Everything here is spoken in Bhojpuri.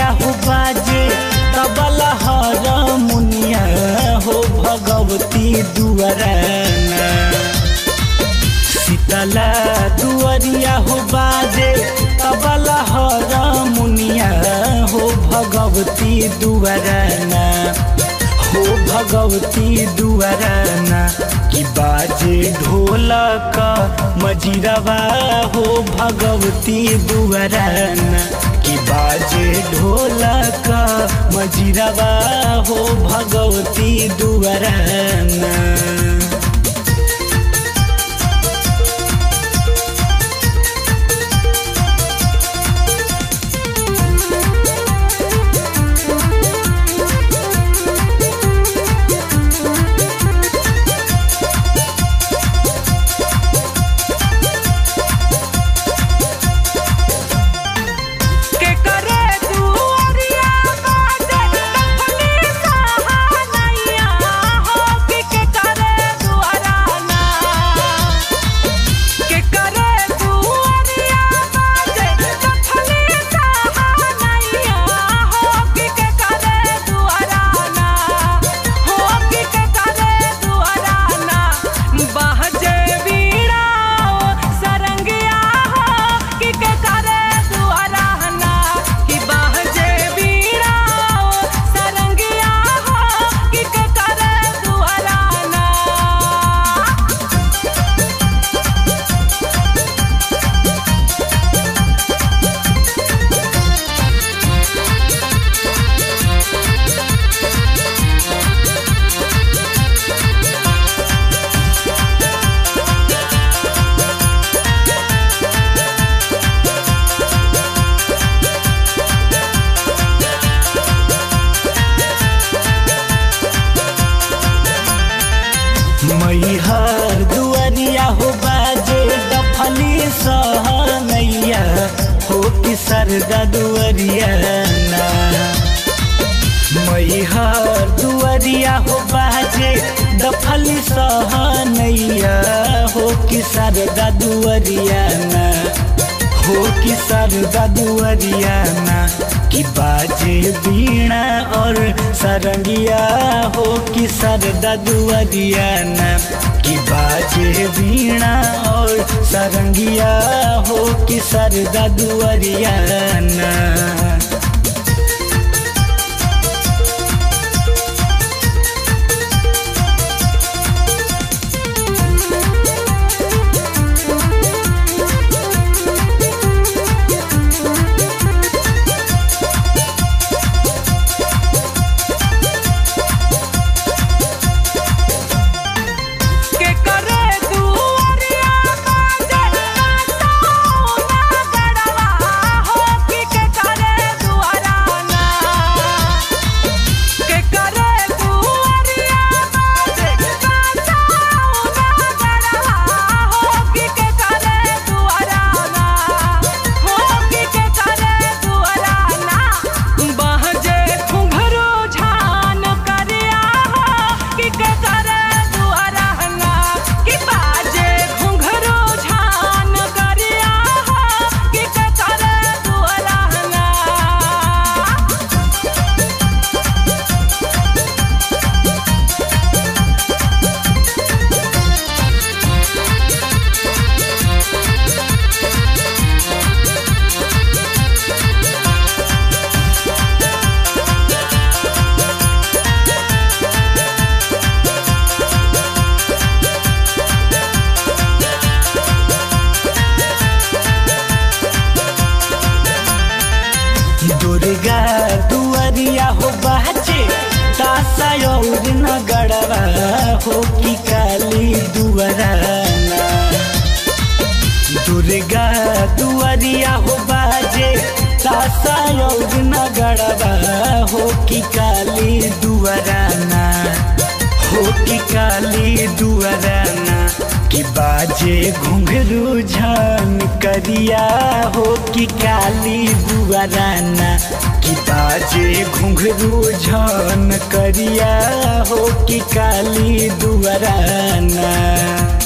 दुआरिया हो बाजे तबला हारमोनिया हो भगवती दुआरना। शीतला दुआरिया हो बाजे तबला हारमोनिया हो भगवती दुआरना हो भगवती दुआरना। कि बाजे ढोलक मजीरवा हो भगवती दुआरना। कि बाजे ढोलक मजीरवा हो भगवती दुआरना। मैहर दुआरिया हो बाजे डफली सहनैया हो कि सरदा दुआरिया ना। मैहर दुआरिया हो बाजे डफली सहनैया हो कि सरदा दुआरिया ना हो कि सरदा दुआरिया ना। कि बाजे बीणा और सरंगिया हो कि सरदा दुआरिया ना। कि बाजे बीणा और सरंगिया हो कि सरदा दुआरिया ना। दुर्गा दुआरिया हो बाजे तासा और नगड़वा हो कि काली दुआरना। दुर्गा दुआरिया हो बाजे तासा और नगड़वा हो कि काली दुआरना हो कि काली दुआरना। कि बाजे घुंघरू झन करिया हो कि काली दुआरना। कि बाजे घुंघरू झन करिया हो कि काली दुआरना।